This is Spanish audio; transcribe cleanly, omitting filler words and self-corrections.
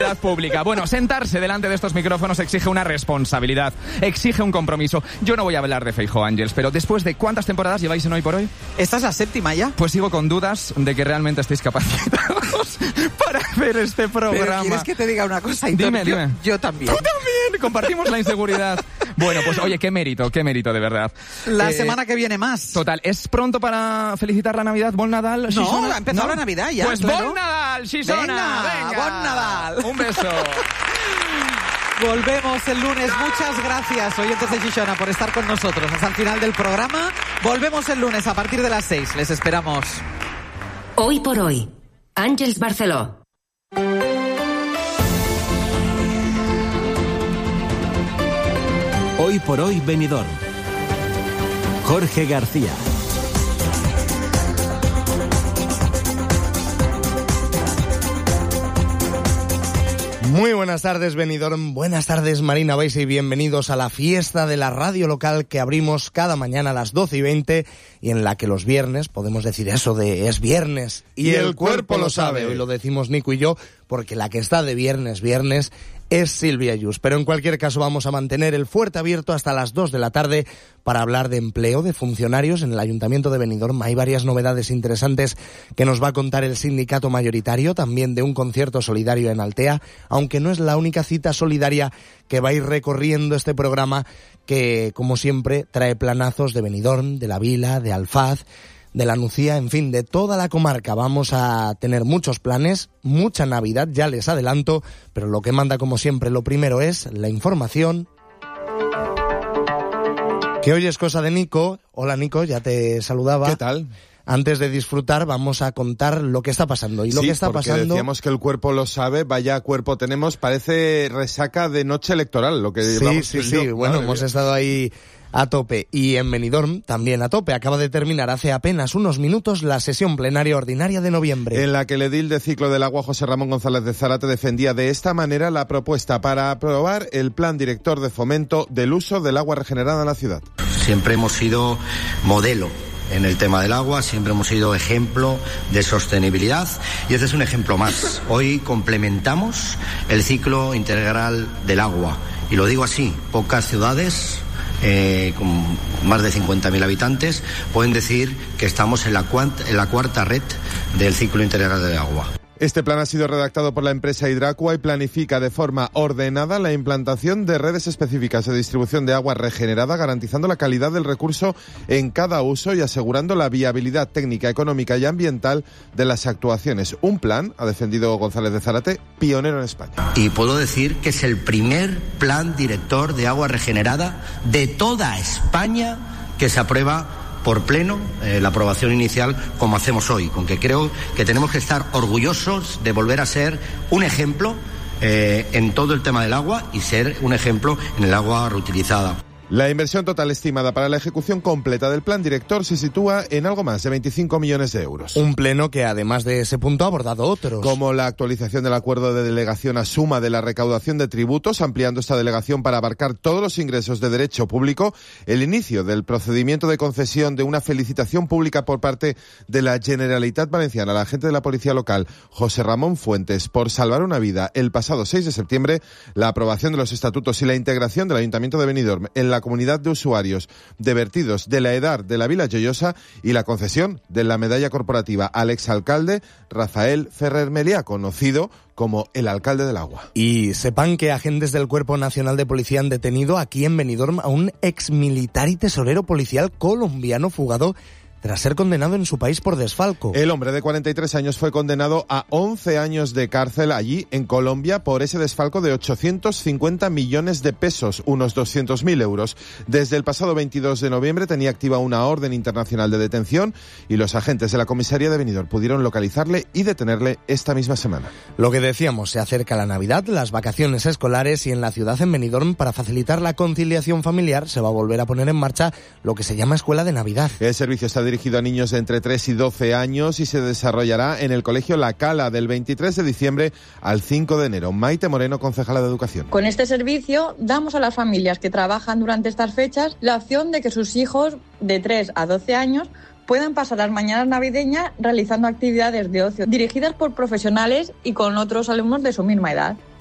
utilidad pública. Bueno, sentarse delante de estos micrófonos exige una responsabilidad, exige un compromiso. Yo no voy a hablar de Feijóo, Ángels, pero después de ¿cuántas temporadas lleváis en Hoy por Hoy? ¿Esta es la 7ª ya? Pues sigo con dudas de que realmente estéis capacitados para hacer este programa. Pero ¿quieres que te diga una cosa? Dime. Yo también. Tú también, compartimos la inseguridad. Bueno, pues oye, qué mérito de verdad. La semana que viene más. Total, ¿es pronto para felicitar la Navidad? ¿Bon Nadal? No, ha empezado la Navidad ya. Pues claro. Bon Nadal, Xisona. Venga, Bon Nadal. Un beso. Volvemos el lunes. Muchas gracias, oyentes de Xisona, por estar con nosotros hasta el final del programa. Volvemos el lunes a partir de las 6. Les esperamos. Hoy por Hoy, Àngels Barceló. Hoy por Hoy Benidorm. Jorge García. Muy buenas tardes, Benidorm. Buenas tardes, Marina Baise, y bienvenidos a la fiesta de la radio local que abrimos cada mañana a las 12:20 y en la que los viernes podemos decir eso de es viernes y el cuerpo lo sabe. Hoy lo decimos Nico y yo porque la que está de viernes es Silvia Yus. Pero en cualquier caso vamos a mantener el fuerte abierto hasta las 2 de la tarde para hablar de empleo de funcionarios en el Ayuntamiento de Benidorm. Hay varias novedades interesantes que nos va a contar el sindicato mayoritario, también de un concierto solidario en Altea, aunque no es la única cita solidaria que va a ir recorriendo este programa que, como siempre, trae planazos de Benidorm, de La Vila, de Alfaz, de la Nucía, en fin, de toda la comarca. Vamos a tener muchos planes, mucha Navidad, ya les adelanto, pero lo que manda, como siempre, lo primero es la información, que hoy es cosa de Nico. Hola, Nico, ya te saludaba. ¿Qué tal? Antes de disfrutar, vamos a contar lo que está pasando. Y lo que está pasando... decíamos que el cuerpo lo sabe, vaya cuerpo tenemos, parece resaca de noche electoral, lo que llevamos. Sí, bueno, hemos estado ahí a tope. Y en Benidorm también a tope. Acaba de terminar hace apenas unos minutos la sesión plenaria ordinaria de noviembre, en la que el edil de Ciclo del Agua, José Ramón González de Zárate, defendía de esta manera la propuesta para aprobar el plan director de fomento del uso del agua regenerada en la ciudad. Siempre hemos sido modelo en el tema del agua, siempre hemos sido ejemplo de sostenibilidad y este es un ejemplo más. Hoy complementamos el ciclo integral del agua y lo digo así, pocas ciudades con más de 50.000 habitantes pueden decir que estamos en la cuarta red del ciclo integral del agua. Este plan ha sido redactado por la empresa Hidracua y planifica de forma ordenada la implantación de redes específicas de distribución de agua regenerada, garantizando la calidad del recurso en cada uso y asegurando la viabilidad técnica, económica y ambiental de las actuaciones. Un plan, ha defendido González de Zárate, pionero en España. Y puedo decir que es el primer plan director de agua regenerada de toda España que se aprueba por pleno, la aprobación inicial, como hacemos hoy, con que creo que tenemos que estar orgullosos de volver a ser un ejemplo en todo el tema del agua y ser un ejemplo en el agua reutilizada. La inversión total estimada para la ejecución completa del plan director se sitúa en algo más de 25 millones de euros. Un pleno que, además de ese punto, ha abordado otros. Como la actualización del acuerdo de delegación a suma de la recaudación de tributos, ampliando esta delegación para abarcar todos los ingresos de derecho público, el inicio del procedimiento de concesión de una felicitación pública por parte de la Generalitat Valenciana, la agente de la Policía Local, José Ramón Fuentes, por salvar una vida el pasado 6 de septiembre, la aprobación de los estatutos y la integración del Ayuntamiento de Benidorm en la comunidad de usuarios de vertidos de la EDAR de la Vila Joyosa y la concesión de la medalla corporativa al exalcalde Rafael Ferrer Meliá, conocido como el alcalde del agua. Y sepan que agentes del Cuerpo Nacional de Policía han detenido aquí en Benidorm a un exmilitar y tesorero policial colombiano fugado tras ser condenado en su país por desfalco. El hombre de 43 años fue condenado a 11 años de cárcel allí, en Colombia, por ese desfalco de 850 millones de pesos, unos 200.000 euros. Desde el pasado 22 de noviembre tenía activa una orden internacional de detención y los agentes de la comisaría de Benidorm pudieron localizarle y detenerle esta misma semana. Lo que decíamos, se acerca la Navidad, las vacaciones escolares y en la ciudad, en Benidorm, para facilitar la conciliación familiar, se va a volver a poner en marcha lo que se llama Escuela de Navidad. El servicio está dirigido a niños de entre 3 y 12 años y se desarrollará en el Colegio La Cala del 23 de diciembre al 5 de enero. Maite Moreno, concejala de Educación. Con este servicio damos a las familias que trabajan durante estas fechas la opción de que sus hijos de 3 a 12 años puedan pasar las mañanas navideñas realizando actividades de ocio dirigidas por profesionales y con otros alumnos de su misma edad.